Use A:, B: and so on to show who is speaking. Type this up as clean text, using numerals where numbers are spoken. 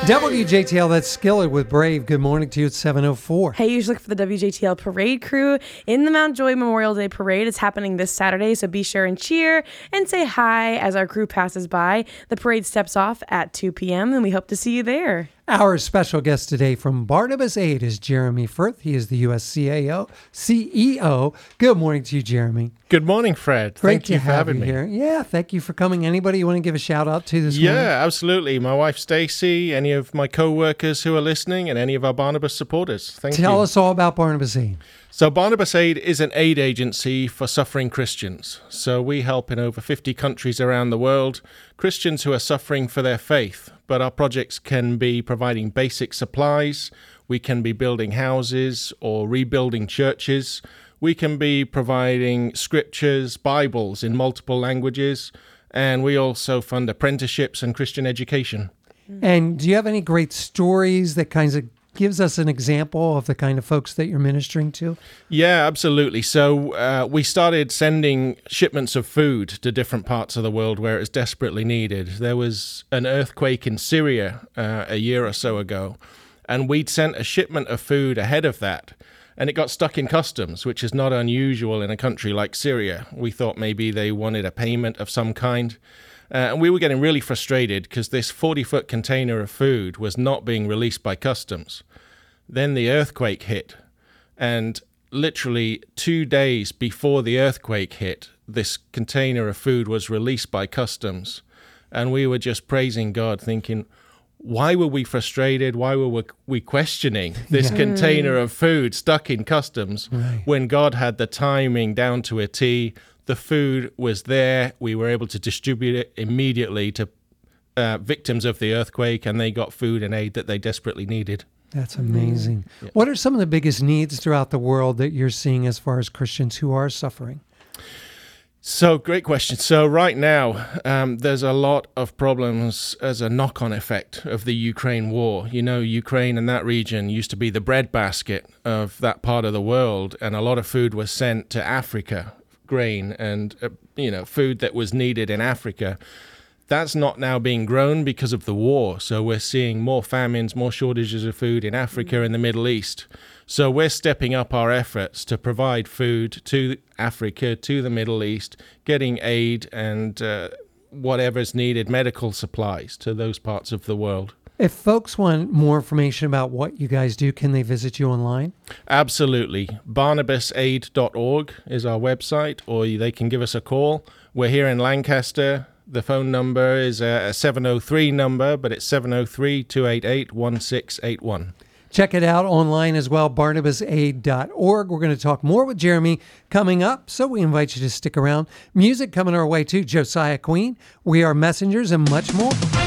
A: WJTL, that's Skillet with Brave. Good morning to you at 7:04.
B: Hey, you should look for the WJTL Parade Crew in the Mount Joy Memorial Day Parade. It's happening this Saturday, so be sure and cheer and say hi as our crew passes by. The parade steps off at 2 p.m., and we hope to see you there.
A: Our special guest today from Barnabas Aid is Jeremy Firth. He is the U.S. CEO. Good morning to you, Jeremy.
C: Good morning, Fred. Thank you for having me
A: here. Yeah, thank you for coming. Anybody you want to give a shout out to this morning?
C: Yeah, absolutely. My wife, Stacy, any of my co-workers who are listening, and any of our Barnabas supporters. Thank you.
A: Tell us all about Barnabas Aid.
C: So Barnabas Aid is an aid agency for suffering Christians. So we help in over 50 countries around the world, Christians who are suffering for their faith. But our projects can be providing basic supplies. We can be building houses or rebuilding churches. We can be providing scriptures, Bibles in multiple languages. And we also fund apprenticeships and Christian education.
A: And do you have any great stories that kinds of gives us an example of the kind of folks that you're ministering to?
C: Yeah, absolutely. So we started sending shipments of food to different parts of the world where it's desperately needed. There was an earthquake in Syria a year or so ago, and we'd sent a shipment of food ahead of that, and it got stuck in customs, which is not unusual in a country like Syria. We thought maybe they wanted a payment of some kind. And we were getting really frustrated because this 40-foot container of food was not being released by customs. Then the earthquake hit, and literally 2 days before the earthquake hit, this container of food was released by customs. And we were just praising God, thinking, why were we frustrated? Why were we questioning this container of food stuck in customs when God had the timing down to a T? The food was there. We were able to distribute it immediately to victims of the earthquake, and they got food and aid that they desperately needed.
A: That's amazing.
C: Yeah.
A: What are some of the biggest needs throughout the world that you're seeing as far as Christians who are suffering?
C: So, great question. So right now, there's a lot of problems as a knock-on effect of the Ukraine war. You know, Ukraine and that region used to be the breadbasket of that part of the world, and a lot of food was sent to Africa, grain and food that was needed in Africa. That's not now being grown because of the war. So we're seeing more famines, more shortages of food in Africa and the Middle East. So we're stepping up our efforts to provide food to Africa, to the Middle East, getting aid and whatever's needed, medical supplies to those parts of the world.
A: If folks want more information about what you guys do, can they visit you online?
C: Absolutely. BarnabasAid.org is our website, or they can give us a call. We're here in Lancaster. The phone number is a 703 number, but it's 703-288-1681.
A: Check it out online as well, barnabasaid.org. We're going to talk more with Jeremy coming up, so we invite you to stick around. Music coming our way too, Josiah Queen, We Are Messengers, and much more.